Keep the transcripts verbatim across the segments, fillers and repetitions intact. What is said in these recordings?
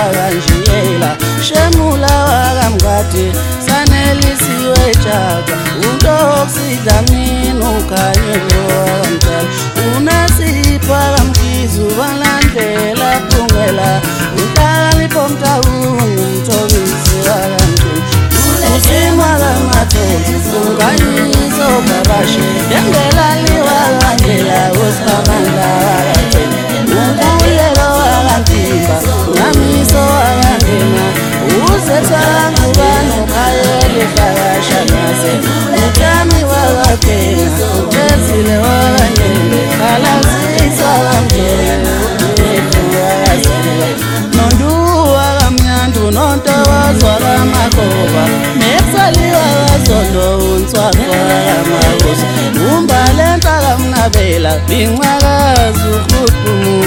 wakanjiyela shemula wakamngadi sanelisiwe jaka untosidla mina ukhanyelo wakamdala unasipha kamkhizu balandlela phungela uhlakanipho mtawungu umthobisi wakamdala usimwa kamathozi ungayiso babashe dengelali wakandlela usikamandla wakathela ubuyelo wakantimba ngamiso wakangena uzetangubano khayeli hlakashanaze utami wakathena utezile wakanyele khalazisa wakamdlela ulethu wakazela nondu wakamnyandu nontowazwa kamakoba mesali wakazondo unswakwa kamakosa umbalenta kamnabela binqakazi ukhuthumu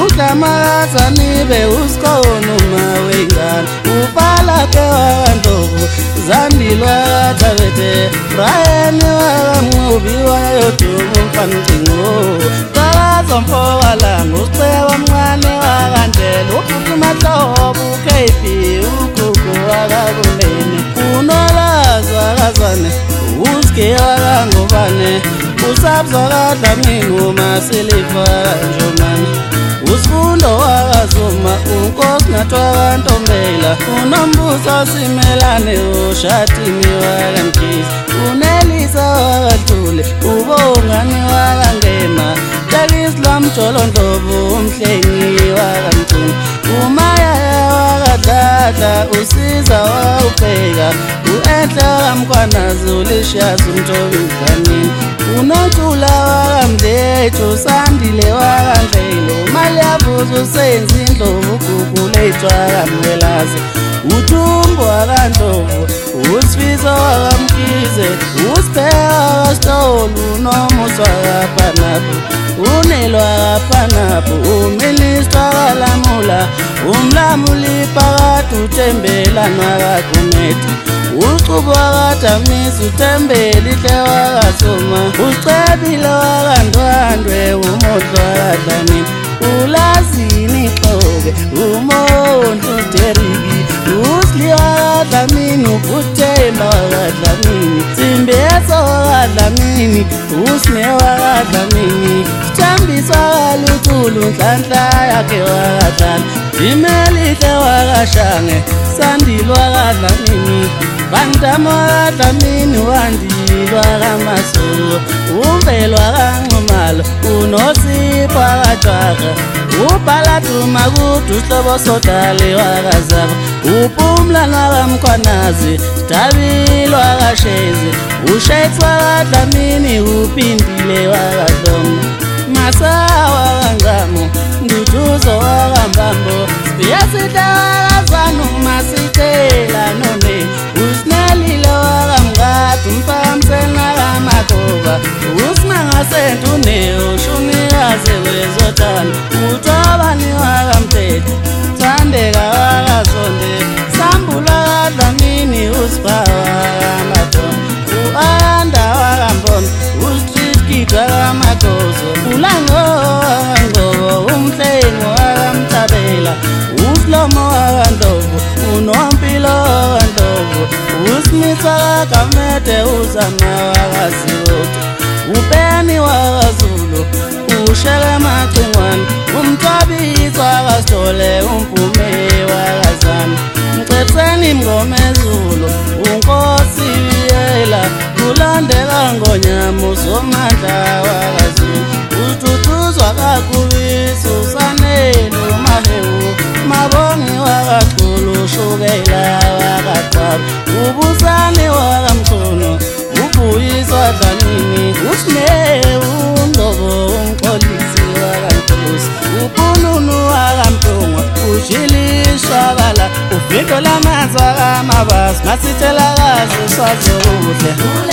udlamakazanibe usikonu mawengane upalake wakandovu zandilwa kathabethe brayani wakamnqubi wayodumu mfancingo kalazomfo walango uceba mncane wakandlela ufukumatlobo ukp ugugu wakakuleni unolazi wakazane uske wakangubane usabzwa kadlamini umasilifa kanjomane usifundo wakazuma unkosi natwakantombela unombuso simelane ushatini wakamkhizi unelisa wakadlule ubongani wakangema takislam jolondlovu umhlengi wakamcuni umayaya wakadladla usiza wakubheka u-enhle wakamkwanazi ulishazi umtobizanini unontula wakamdlethu sandile wakandlelo mali yavuza usenza indlovu ugugulethu wakamwelazi uthumbo wakandlovu usifiso wakamkhize usibheka wakastolu unomusa wakaphanapho unelwa wakaphanapho uministra wakalamula umlamuli phakathi uthembelani wakagumethi ucubo wakadamisa uthembeli hle wakasoma ucebile wakandwandwe umodlo wakadlamini ulazini xoke umondlo uderiki usli wakadlamini ubuthemba wakadlamini simbeso wakadlamini usne wakadlamini sithambisa waluthulu nhlanhla yakhe wakadlala imelihle wakashange sandilwa wakadlamini bantama wakadlamini wandilwa kamasolo uvelwa kanxumalo unosipho wakajwaka ubhaladuma kude usihlobo sodali wakazaba upumlana wakamkhwanazi dabile wakashezi ushayitsi wakadlamini uphindile wakadlomo masawa kancamo nduduzo wakambambo siyasida wakazanu masitela none usinelile wakamngadi umphakamisela kamakoba usinangasentune ushunikaze wezotana utobani wakamthetho sandeka wakazonde sambula wakadlamini usibhawa wakamadona u-anda wakambona usitritgidwa wakamakhozo ulango wakangobo umhlengo wakamthabela usilomo wakandlovu unompilo wakandlovu usimisa kagamede uzama wakasiwoto upeni wakazulu ushele macingwane umthabisi wakasitole umpume wakazana mcebiseni mngomezulu unkosi biyela kulandeka ngonyama usomandla wakazulu uthuthuzwa kakubisi usaneli umahewu mabongi wakaqulu ushukela wakaqaba ubusani wakamthono ubuyiswa dlamini usinewu undobo umxolisi wakankosi upununu wakamtongwa ujilishabala uvindo lamanzi wakamabasi masithelakazi sazokuhle